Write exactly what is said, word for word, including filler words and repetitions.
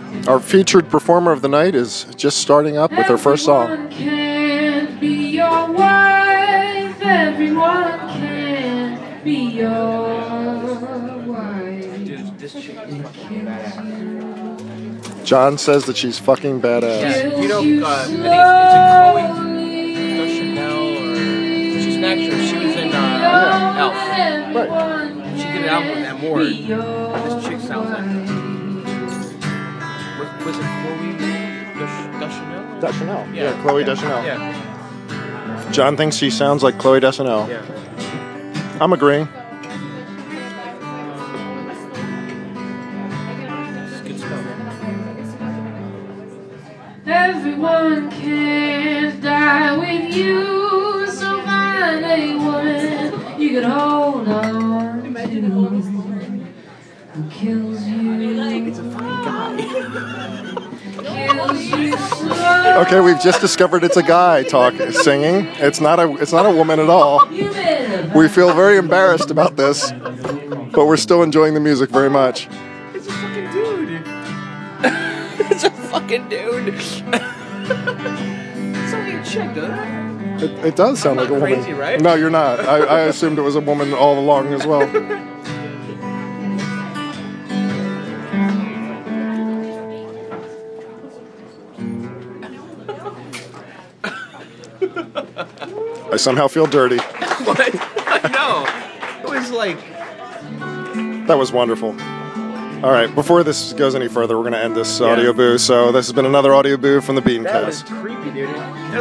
Our featured performer of the night is just starting up with her first song. Everyone can be your wife. Everyone can be your wife. Dude, this chick is fucking badass. John says that she's fucking badass. Yeah, you know, uh, I think it's, it's a Chloe Chanel, or she's an actress. She was in uh, Elf. Right. She did an album with that more. This chick sounds like her. Was, was it Chloe Deschanel? Deschanel. Yeah, Yeah, Chloe yeah. Deschanel. Yeah. John thinks she sounds like Chloe Deschanel. Yeah. I'm agreeing. It's good stuff. Everyone can't die with you, so find a woman you can hold on to who kills you. It's a fucking guy. Kills you slow. Okay, we've just discovered it's a guy talking, singing. It's not a, it's not a woman at all. We feel very embarrassed about this, but we're still enjoying the music very much. It's a fucking dude. It's a fucking dude. It's only a chick, doesn't it? It, it does sound I'm like a not woman. crazy, right? No, you're not. I, I assumed it was a woman all along as well. I somehow feel dirty. What? I know. It was like. That was wonderful. All right, before this goes any further, we're going to end this Yeah. audio boo. So this has been another audio boo from the That was Beancast. creepy, dude.